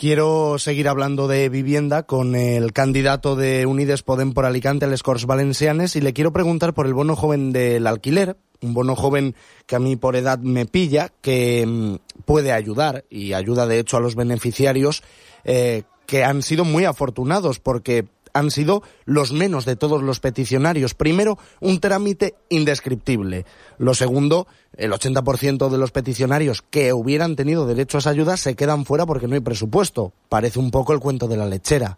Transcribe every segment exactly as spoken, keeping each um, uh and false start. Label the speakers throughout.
Speaker 1: Quiero seguir hablando de vivienda con el candidato de Unides Podem por Alicante, les Corts Valencianes, y le quiero preguntar por el bono joven del alquiler, un bono joven que a mí por edad me pilla, que mmm, puede ayudar, y ayuda de hecho a los beneficiarios, eh, que han sido muy afortunados porque han sido los menos de todos los peticionarios. Primero, un trámite indescriptible. Lo segundo, el ochenta por ciento de los peticionarios que hubieran tenido derecho a esa ayuda se quedan fuera porque no hay presupuesto. Parece un poco el cuento de la lechera.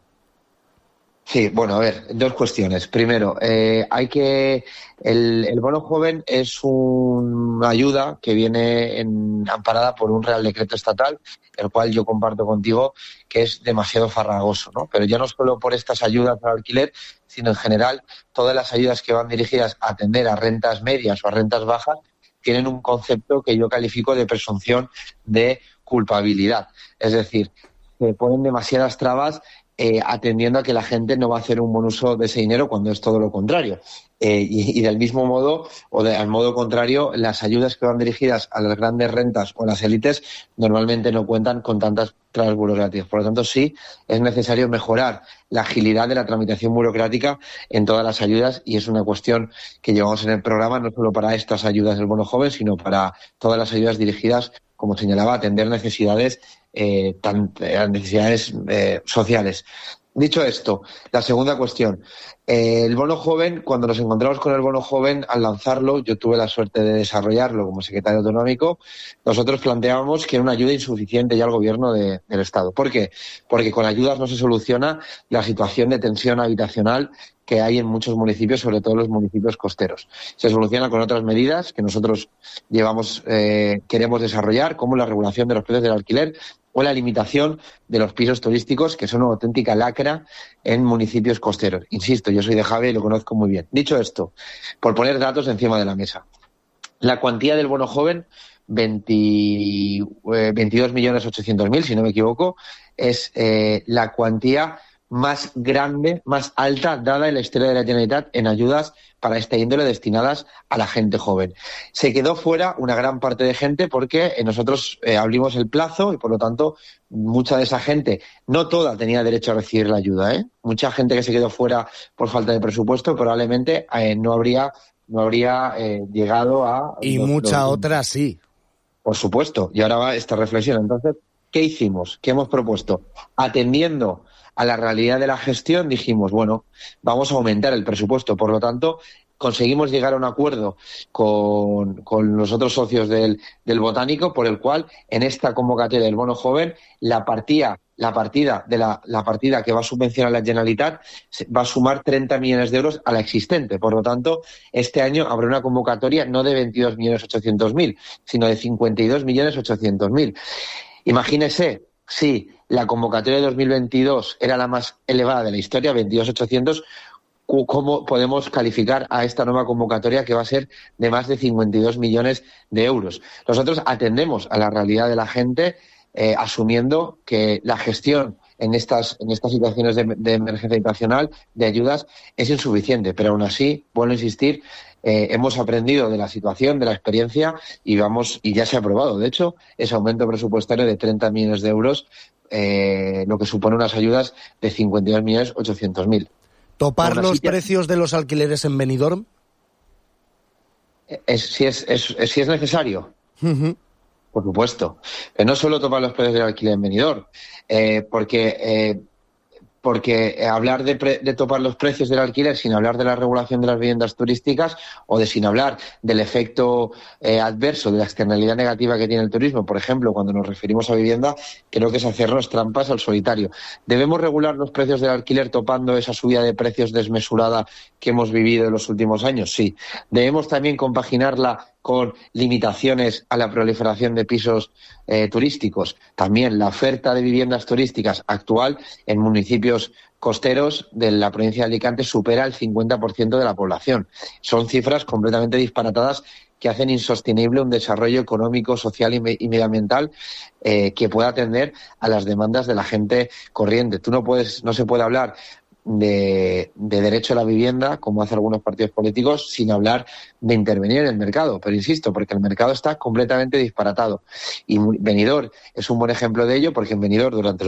Speaker 2: Sí, bueno, a ver, dos cuestiones. Primero, eh, hay que el, el bono joven es una ayuda que viene en, amparada por un Real Decreto estatal, el cual yo comparto contigo que es demasiado farragoso, ¿no? Pero ya no solo por estas ayudas al alquiler, sino en general todas las ayudas que van dirigidas a atender a rentas medias o a rentas bajas tienen un concepto que yo califico de presunción de culpabilidad. Es decir, se ponen demasiadas trabas Eh, atendiendo a que la gente no va a hacer un buen uso de ese dinero cuando es todo lo contrario. Eh, y, y del mismo modo, o de, al modo contrario, las ayudas que van dirigidas a las grandes rentas o a las élites normalmente no cuentan con tantas trabas burocráticas. Por lo tanto, sí, es necesario mejorar la agilidad de la tramitación burocrática en todas las ayudas, y es una cuestión que llevamos en el programa no solo para estas ayudas del bono joven, sino para todas las ayudas dirigidas, como señalaba, a atender necesidades eh, tan, eh, necesidades eh, sociales. Dicho esto, la segunda cuestión. Eh, el bono joven, cuando nos encontramos con el bono joven, al lanzarlo, yo tuve la suerte de desarrollarlo como secretario autonómico, nosotros planteábamos que era una ayuda insuficiente ya al gobierno de, del Estado. ¿Por qué? Porque con ayudas no se soluciona la situación de tensión habitacional que hay en muchos municipios, sobre todo en los municipios costeros. Se soluciona con otras medidas que nosotros llevamos, eh, queremos desarrollar, como la regulación de los precios del alquiler o la limitación de los pisos turísticos, que son una auténtica lacra en municipios costeros. Insisto, yo soy de Jave y lo conozco muy bien. Dicho esto, por poner datos encima de la mesa, la cuantía del bono joven, veinte, eh, veintidós millones ochocientos mil, si no me equivoco, es eh, la cuantía más grande, más alta, dada en la historia de la Generalitat en ayudas para esta índole destinadas a la gente joven. Se quedó fuera una gran parte de gente porque nosotros eh, abrimos el plazo y, por lo tanto, mucha de esa gente, no toda, tenía derecho a recibir la ayuda, ¿eh? Mucha gente que se quedó fuera por falta de presupuesto probablemente eh, no habría, no habría eh, llegado a...
Speaker 1: Y
Speaker 2: los,
Speaker 1: mucha
Speaker 2: los...
Speaker 1: otra sí.
Speaker 2: Por supuesto. Y ahora va esta reflexión. Entonces, ¿qué hicimos? ¿Qué hemos propuesto? Atendiendo a la realidad de la gestión, dijimos, bueno, vamos a aumentar el presupuesto. Por lo tanto, conseguimos llegar a un acuerdo con, con los otros socios del, del Botánico, por el cual en esta convocatoria del bono joven la partida, la partida de la, la partida que va a subvencionar la Generalitat va a sumar treinta millones de euros a la existente. Por lo tanto, este año habrá una convocatoria no de veintidós millones ochocientos mil, sino de cincuenta y dos millones ochocientos mil. Imagínese, sí, la convocatoria de dos mil veintidós era la más elevada de la historia, veintidós millones ochocientos mil, ¿cómo podemos calificar a esta nueva convocatoria que va a ser de más de cincuenta y dos millones de euros? Nosotros atendemos a la realidad de la gente, eh, asumiendo que la gestión en estas, en estas situaciones de, de emergencia habitacional, de ayudas, es insuficiente. Pero aún así, vuelvo a insistir, eh, hemos aprendido de la situación, de la experiencia, y vamos, y ya se ha aprobado, de hecho, ese aumento presupuestario de treinta millones de euros, eh, lo que supone unas ayudas de cincuenta y dos millones ochocientos mil.
Speaker 1: ¿Topar
Speaker 2: Aún
Speaker 1: los
Speaker 2: así, ya...
Speaker 1: precios de los alquileres en Benidorm?
Speaker 2: Es, si, es, es, es, si es necesario.
Speaker 1: Uh-huh.
Speaker 2: Por supuesto. Pero no solo topar los precios del alquiler en Benidorm, eh, porque... Eh, porque hablar de, pre, de topar los precios del alquiler sin hablar de la regulación de las viviendas turísticas, o de sin hablar del efecto eh, adverso, de la externalidad negativa que tiene el turismo, por ejemplo, cuando nos referimos a vivienda, creo que es hacernos trampas al solitario. ¿Debemos regular los precios del alquiler topando esa subida de precios desmesurada que hemos vivido en los últimos años? Sí. ¿Debemos también compaginarla con limitaciones a la proliferación de pisos eh, turísticos? También la oferta de viviendas turísticas actual en municipios costeros de la provincia de Alicante supera el cincuenta por ciento de la población. Son cifras completamente disparatadas que hacen insostenible un desarrollo económico, social y, me- y medioambiental eh, que pueda atender a las demandas de la gente corriente. Tú no puedes, no se puede hablar De, de derecho a la vivienda, como hacen algunos partidos políticos, sin hablar de intervenir en el mercado. Pero insisto, porque el mercado está completamente disparatado. Y Benidorm es un buen ejemplo de ello, porque en Benidorm durante